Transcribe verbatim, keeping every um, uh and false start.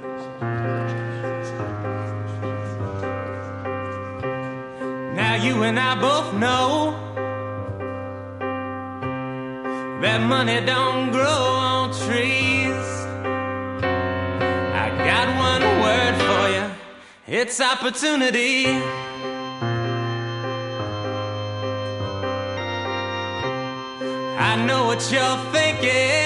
Now you and I both know that money don't grow on trees. I got one word for you, it's opportunity. I know what you're thinking.